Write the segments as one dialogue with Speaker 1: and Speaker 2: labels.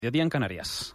Speaker 1: Día en Canarias.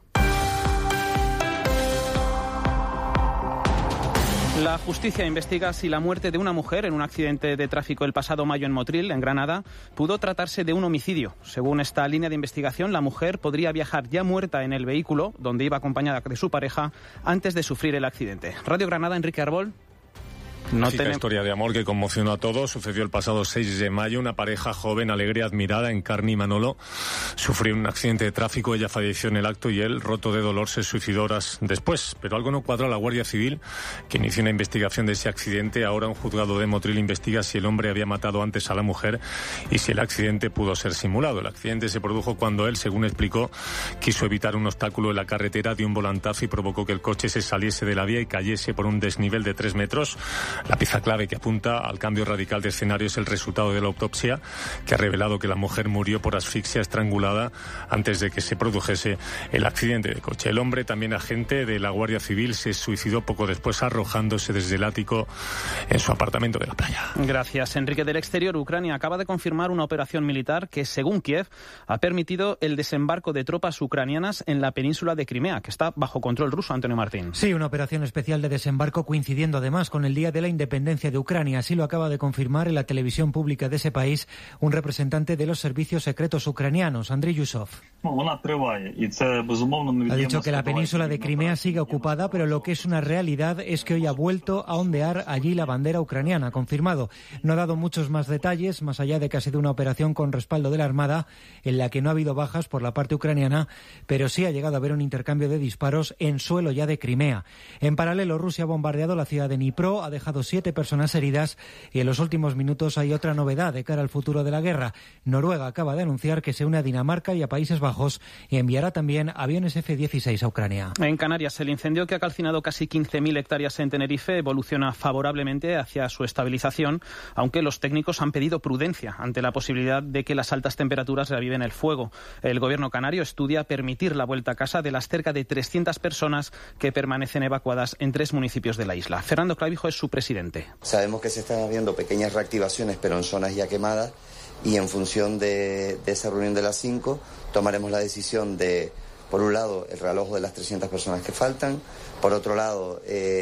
Speaker 1: La justicia investiga si la muerte de una mujer en un accidente de tráfico el pasado mayo en Motril, en Granada, pudo tratarse de un homicidio. Según esta línea de investigación, la mujer podría viajar ya muerta en el vehículo, donde iba acompañada de su pareja, antes de sufrir el accidente. Radio Granada, Enrique Arbol.
Speaker 2: Historia de amor que conmocionó a todos. Sucedió el pasado 6 de mayo. Una pareja joven, alegre, admirada, Encarni y Manolo, sufrió un accidente de tráfico. Ella falleció en el acto y él, roto de dolor, se suicidó horas después. Pero algo no cuadró a la Guardia Civil, que inició una investigación de ese accidente. Ahora un juzgado de Motril investiga si el hombre había matado antes a la mujer y si el accidente pudo ser simulado. El accidente se produjo cuando él, según explicó, quiso evitar un obstáculo en la carretera, dio un volantazo y provocó que el coche se saliese de la vía y cayese por un desnivel de 3 metros. La pieza clave que apunta al cambio radical de escenario es el resultado de la autopsia, que ha revelado que la mujer murió por asfixia estrangulada antes de que se produjese el accidente de coche. El hombre, también agente de la Guardia Civil, se suicidó poco después arrojándose desde el ático en su apartamento de la playa.
Speaker 1: Gracias, Enrique. Del exterior, Ucrania acaba de confirmar una operación militar que, según Kiev, ha permitido el desembarco de tropas ucranianas en la península de Crimea, que está bajo control ruso. Antonio Martín.
Speaker 3: Sí, una operación especial de desembarco coincidiendo además con el Día de la Independencia de Ucrania. Así lo acaba de confirmar en la televisión pública de ese país un representante de los servicios secretos ucranianos, Andriy Yusov. Ha dicho que la península de Crimea sigue ocupada, pero lo que es una realidad es que hoy ha vuelto a ondear allí la bandera ucraniana, confirmado. No ha dado muchos más detalles, más allá de que ha sido una operación con respaldo de la Armada, en la que no ha habido bajas por la parte ucraniana, pero sí ha llegado a haber un intercambio de disparos en suelo ya de Crimea. En paralelo, Rusia ha bombardeado la ciudad de Dnipro, ha dejado 7 personas heridas y en los últimos minutos hay otra novedad de cara al futuro de la guerra. Noruega acaba de anunciar que se une a Dinamarca y a Países Bajos y enviará también aviones F-16 a Ucrania.
Speaker 1: En Canarias, el incendio que ha calcinado casi 15.000 hectáreas en Tenerife evoluciona favorablemente hacia su estabilización, aunque los técnicos han pedido prudencia ante la posibilidad de que las altas temperaturas reaviven el fuego. El gobierno canario estudia permitir la vuelta a casa de las cerca de 300 personas que permanecen evacuadas en 3 municipios de la isla. Fernando Clavijo es su presidente.
Speaker 4: Sabemos que se están haciendo pequeñas reactivaciones, pero en zonas ya quemadas, y en función de esa reunión de las 5 tomaremos la decisión de, por un lado, el realojo de las 300 personas que faltan, por otro lado,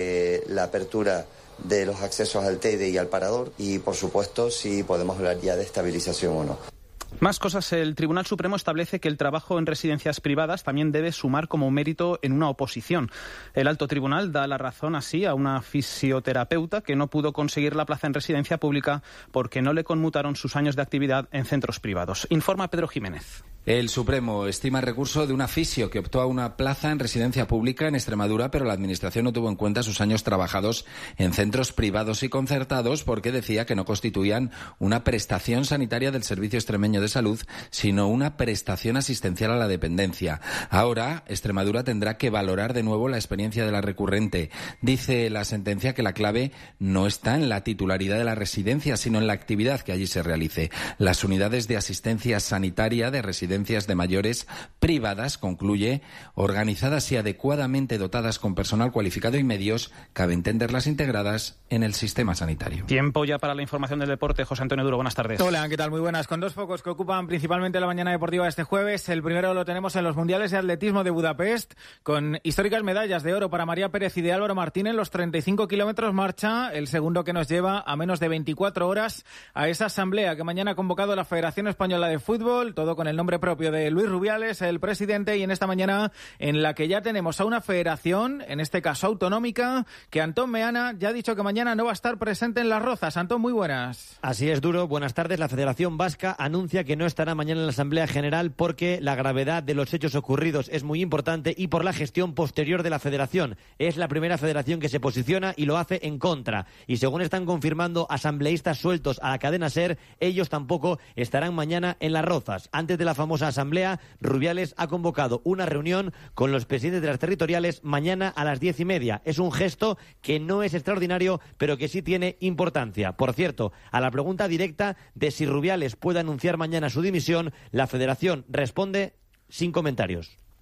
Speaker 4: la apertura de los accesos al TEDE y al parador, y por supuesto si podemos hablar ya de estabilización o no.
Speaker 1: Más cosas. El Tribunal Supremo establece que el trabajo en residencias privadas también debe sumar como mérito en una oposición. El alto tribunal da la razón así a una fisioterapeuta que no pudo conseguir la plaza en residencia pública porque no le conmutaron sus años de actividad en centros privados. Informa Pedro Jiménez.
Speaker 5: El Supremo estima el recurso de una fisio que optó a una plaza en residencia pública en Extremadura, pero la Administración no tuvo en cuenta sus años trabajados en centros privados y concertados porque decía que no constituían una prestación sanitaria del Servicio Extremeño de Salud, sino una prestación asistencial a la dependencia. Ahora, Extremadura tendrá que valorar de nuevo la experiencia de la recurrente. Dice la sentencia que la clave no está en la titularidad de la residencia, sino en la actividad que allí se realice. Las unidades de asistencia sanitaria de residencias de mayores privadas, concluye, organizadas y adecuadamente dotadas con personal cualificado y medios, cabe entenderlas integradas en el sistema sanitario.
Speaker 1: Tiempo ya para la información del deporte. José Antonio Duro, buenas tardes.
Speaker 6: Hola, ¿qué tal? Muy buenas. Con 2 focos que ocupan principalmente la mañana deportiva este jueves. El primero lo tenemos en los Mundiales de Atletismo de Budapest, con históricas medallas de oro para María Pérez y de Álvaro Martín en los 35 kilómetros marcha. El segundo que nos lleva a menos de 24 horas a esa asamblea que mañana ha convocado la Federación Española de Fútbol, todo con el nombre propio de Luis Rubiales, el presidente, y en esta mañana en la que ya tenemos a una federación, en este caso autonómica, que Antón Meana ya ha dicho que mañana no va a estar presente en Las Rozas. Antón, muy buenas.
Speaker 7: Así es, Duro. Buenas tardes. La Federación Vasca anuncia que no estará mañana en la Asamblea General porque la gravedad de los hechos ocurridos es muy importante y por la gestión posterior de la Federación. Es la primera federación que se posiciona y lo hace en contra. Y según están confirmando asambleístas sueltos a la cadena SER, ellos tampoco estarán mañana en Las Rozas. Antes de la famosa asamblea, Rubiales ha convocado una reunión con los presidentes de las territoriales mañana a las 10:30. Es un gesto que no es extraordinario, pero que sí tiene importancia. Por cierto, a la pregunta directa de si Rubiales puede anunciar mañana su dimisión, la Federación responde sin comentarios.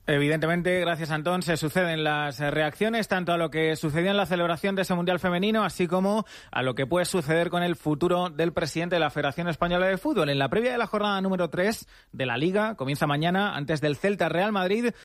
Speaker 6: Evidentemente, gracias Antón, se suceden las reacciones tanto a lo que sucedió en la celebración de ese Mundial femenino, así como a lo que puede suceder con el futuro del presidente de la Federación Española de Fútbol. En la previa de la jornada número 3 de la Liga, comienza mañana, antes del Celta Real Madrid,